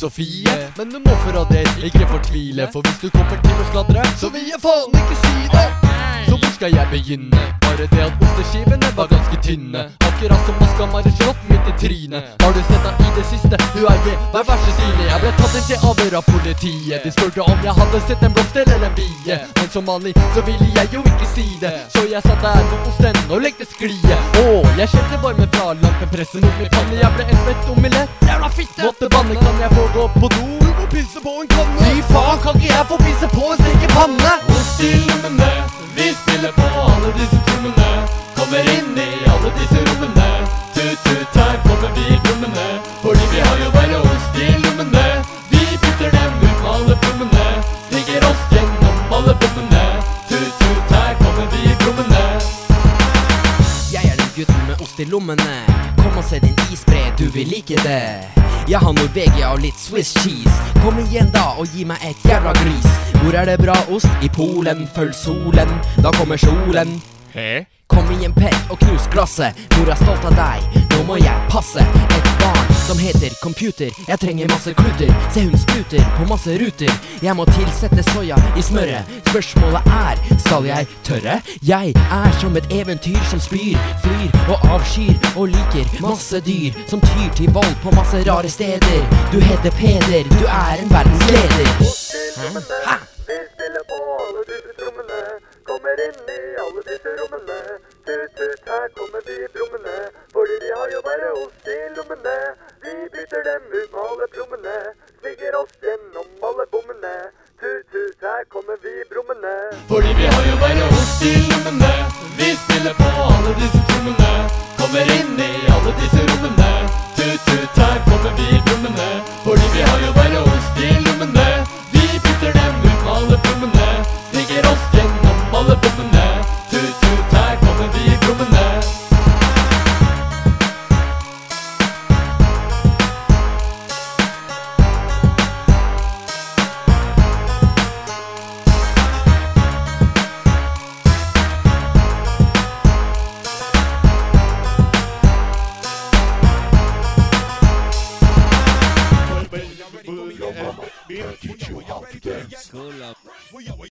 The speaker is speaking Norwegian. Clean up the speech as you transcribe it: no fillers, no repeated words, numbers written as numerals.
Sofie. Men du må for all del ikke fortvile, for hvis du kommer til å sladre, så vil jeg faen ikke si det. Så hvor skal jeg begynne? Bare det at osteskivene var ganske tynne, akkurat som maska Marislott midt i trynet. Har du sett deg i det siste? Hun er gay, vær vær så snill. Jeg ble tatt inn til avhør av politiet. De spurte om jeg hadde sett en blomst eller en bie, men som vanlig så ville jeg jo ikke si det. Så jeg satt der med osten og lekte sklie. Jeg kjente varmen fra lampen presse mot min panne. Jeg ble en svett omelett, jævla fitte. Måtte banne, kan jeg få gå på do? Du må pisse på en kanne. Fy faen, kan ikke jeg få pisse på en stekepanne? Ost i lommene, vi spiller på alle disse trommene. Kommer inn i alle disse rommene. Tut-tut, her kommer vi i lommene, fordi vi har jo bare ost i lommene. Vi bytter dem ut med alle plommene, stikker oss gjennom alle bommene. Tut-tut, her kommer vi i lommene. Jeg er den gutten med ost i lommene. Kom og se din isbre, du vil like det. Jeg har Norvegia og litt Swiss cheese. Kom igjen da og gi meg et jævla gris. Hvor er det bra ost? I Polen, følg solen, da kommer solen. Hæ? Kom igjen pett og knus glasset. Mor er stolt av deg, nå må jeg passe. Et barn som heter computer, jeg trenger masse kluter. Se hun spruter på masse ruter. Jeg må tilsette soya i smøret. Spørsmålet er, skal jeg tørre? Jeg er som et eventyr som spyr, flyr og avskyr og liker masse dyr som tyr til vold på masse rare steder. Du heter Peder, du er en verdensleder. Hæ? Vi spiller på alle disse trommene, kommer inn i alle disse rommene. Tut-tut, her kommer vi i blommene, fordi vi har jo bare ost i lommene. Vi bytter dem ut med alle plommene, stikker oss gjennom alle bommene. Tut-tut, her kommer vi i blommene, fordi vi har jo bare ost i lommene. Vi spiller på alle disse trommene, kommer inn i alle disse rommene. Tut-tut, her kommer vi i blommene, fordi vi har jo bare ost i lommene. Vi bytter dem ut med alle plommene, stikker oss gjennom alle bommene. Tut-tut, her kommer vi i blommene. We'll teach you how to dance.